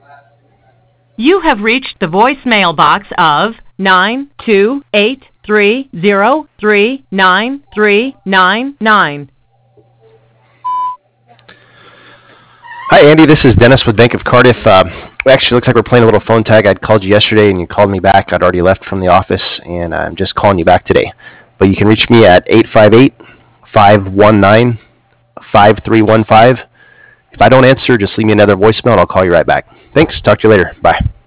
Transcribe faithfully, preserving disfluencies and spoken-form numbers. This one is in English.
You have reached the voicemail box of nine two eight three zero three nine three nine nine. Hi, Andy. This is Dennis with Bank of Cardiff. Uh, actually, looks like we're playing a little phone tag. I'd called you yesterday, and you called me back. I'd already left from the office, and I'm just calling you back today. But you can reach me at eight five eight, five one nine, five three one five. If I don't answer, just leave me another voicemail, and I'll call you right back. Thanks. Talk to you later. Bye.